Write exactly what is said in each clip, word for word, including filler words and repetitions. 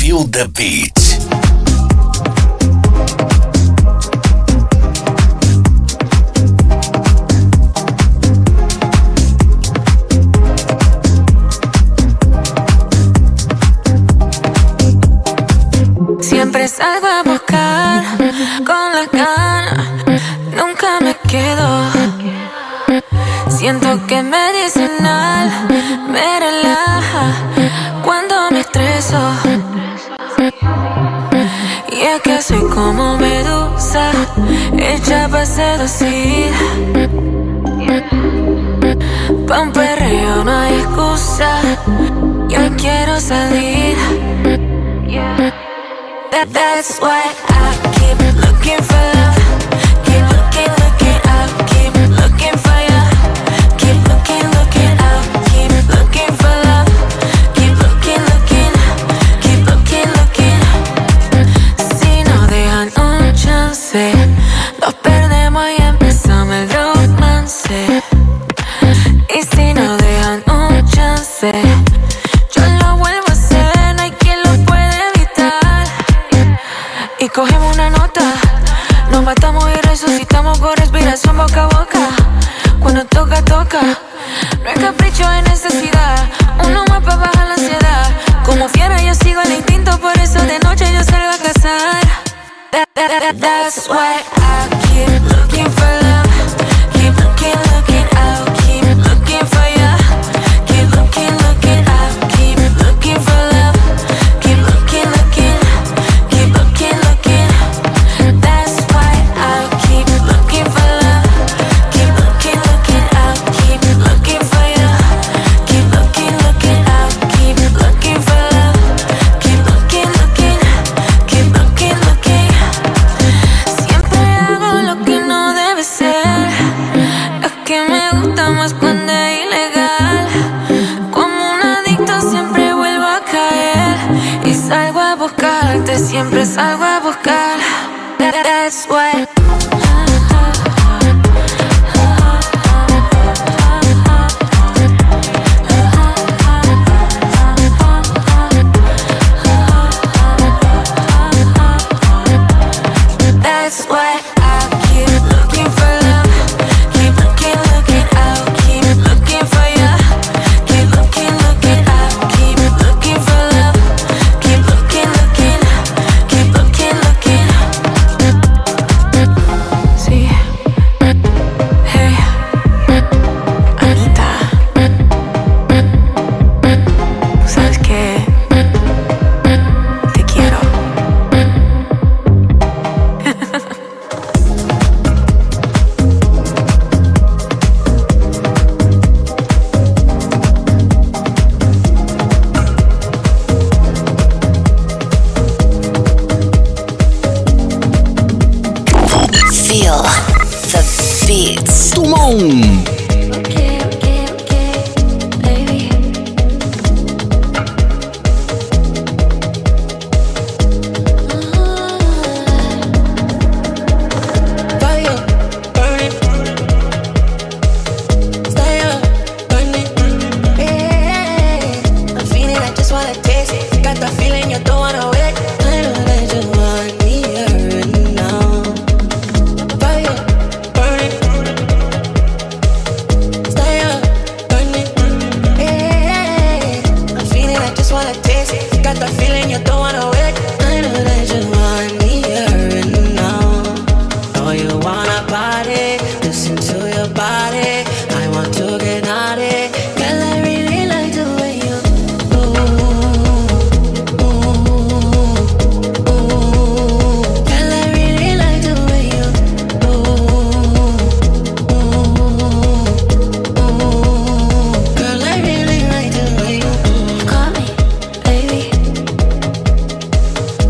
Feel the Beat. Siempre salgo a buscar con la gana, nunca me quedo. Siento que medicinal me relaja cuando me estreso. Y es que soy como medusa, hecha para seducir. Pa' un perreo no hay excusa, yo quiero salir. That, that's why I keep looking for love. Keep looking, looking out. Keep looking for you. Keep looking, looking out. Keep looking for love. Keep looking, looking. Keep looking, looking. Si no dejan un chance, nos perdemos y empezamos el romance. Y si no dejan un chance, y cogemos una nota, nos matamos y resucitamos con respiración boca a boca. Cuando toca, toca, no es capricho, es necesidad. Uno más para bajar la ansiedad. Como fiera yo sigo el instinto, por eso de noche yo salgo a cazar. That, that, that, that's why I keep looking for love. Keep looking, looking out. Keep looking for you. Keep looking, looking out. Keep looking for love. Keep looking, looking. Keep looking, looking. That's why I keep looking for love. Keep looking, looking out. Keep looking for you. Keep looking, looking out. Keep looking for love. Keep looking, looking. Keep looking, looking. Siempre hago lo que no debe ser. Es que me gusta más cuando es ilegal. Como un adicto siempre vuelvo a caer. Y salgo a buscarte, siempre salgo a buscar. That, that's why. That's why I keep looking for love. Keep looking, looking out. Keep looking for you. Keep looking, looking out. Keep looking for love. Keep looking, looking. Keep looking, looking. Sí. Hey, Anita. ¿Tú sabes qué? Te quiero. Feel the Beats. Tumón. Okay, okay, okay, baby. Fire, burn it. Stay up, burn it. Yeah, I'm feeling, I just wanna taste it. Got the feeling you don't wanna wait. I know that you want me here now. Fire, burn it. Stay up, burn it. Yeah, I'm feeling, I just wanna taste it. Got the feeling you don't wanna wait. I know that you want me here now. Know you wanna party, listen to your body. I want to get naughty. Girl, I really like the way you move, move, move. Girl, I really like the way you move, move, move. Girl, I really like the way you move. Call me, baby.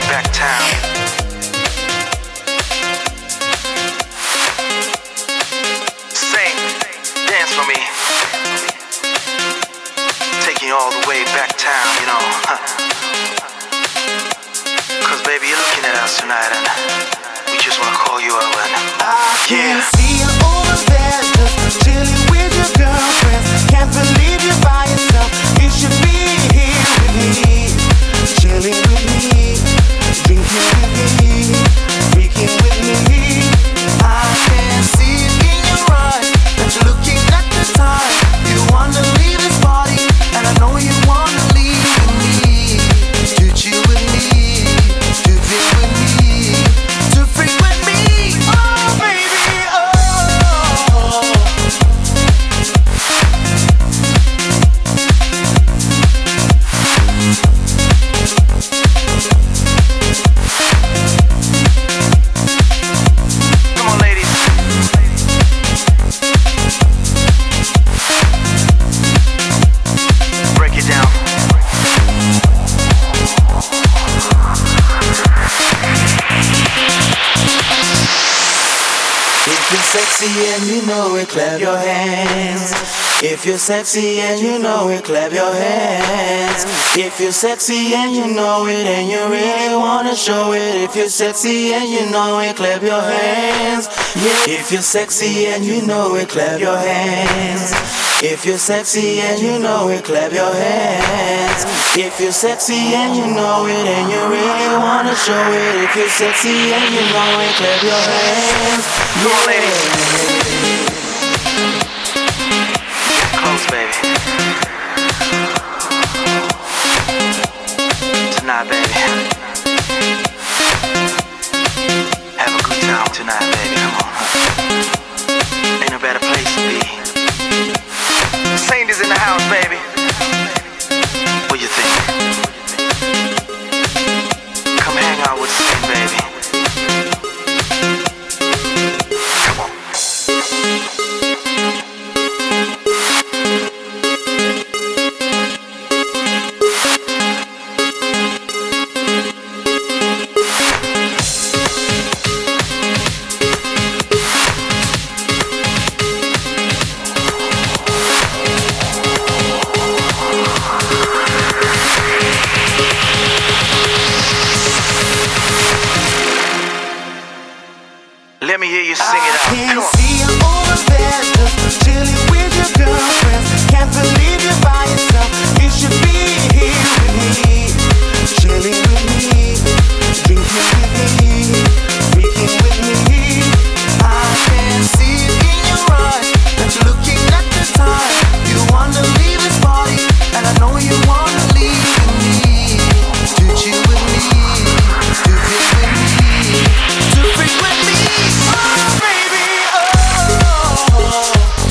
back town. Sing, dance for me. Taking you all the way back town, you know. Cause baby, you're looking at us tonight and we just wanna call you over and I can yeah. see you over there, just chilling with your girlfriends. Can't believe you're by yourself. You should be here with me, chilling with me, drinking with me, freaking with me. I can see it in your eyes that you're looking at the time. You wanna leave this party, and I know you wanna leave with me, to chill with me, to drink with me, to freak with me. Oh baby, oh. Come on, ladies. Break it down. If you're sexy and you know it, clap your hands. If you're sexy and you know it, clap your hands. If you're sexy and you know it and you really wanna show it. If you're sexy and you know it, clap your hands. Yeah. If you're sexy and you know it, clap your hands. If you're sexy and you know it, clap your hands. If you're sexy and you know it and you really wanna show it. If you're sexy and you know it, clap your hands. Come on, ladies. Close, baby. Tonight, baby. Have a good time tonight, baby. Come on. Ain't no better place to be. Saint is in the house, baby. What you think? Come hang out with Saint, baby. Come on. Let me hear you sing it out. I can Come on. see you over there, just chilling with your girlfriends. Can't believe you're by yourself. You should be here with me, chilling with me, drinking with me, freaking with me. I can see it in your eyes that you're looking at the time. You wanna leave this party, and I know you wanna leave with me, to chill with me, to drink with me, to freak with me. Oh baby, oh.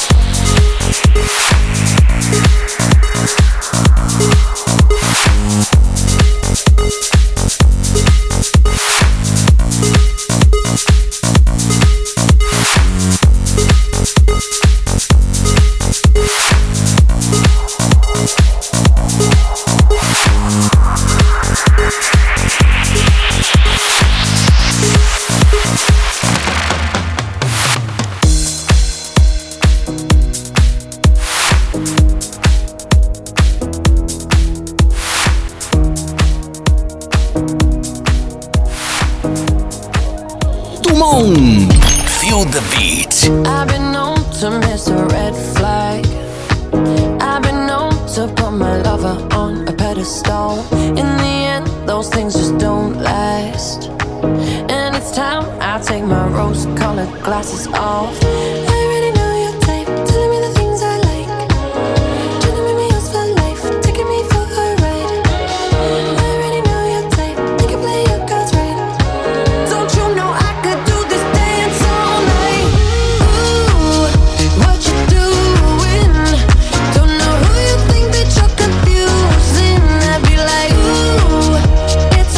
Dumont. Feel the beat. I've been known to miss a red flag. I've been known to put my lover on a pedestal. In the end, those things just don't last. And it's time I take my rose-colored glasses off. I already know your type, telling me the things I like. Trying to make me yours for life, taking me for a ride. I already know your type, you can play your cards right. Don't you know I could do this dance all night? Ooh, what you doing? Don't know who you think that you're confusing. I'd be like, ooh, it's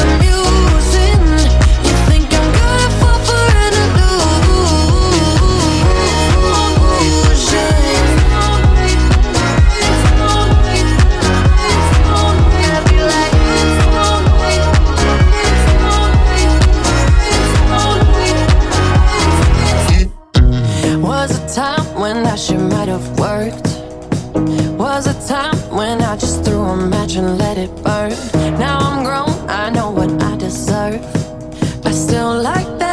amusing. You think I'm gonna fall for an illusion? I deserve. I still like that.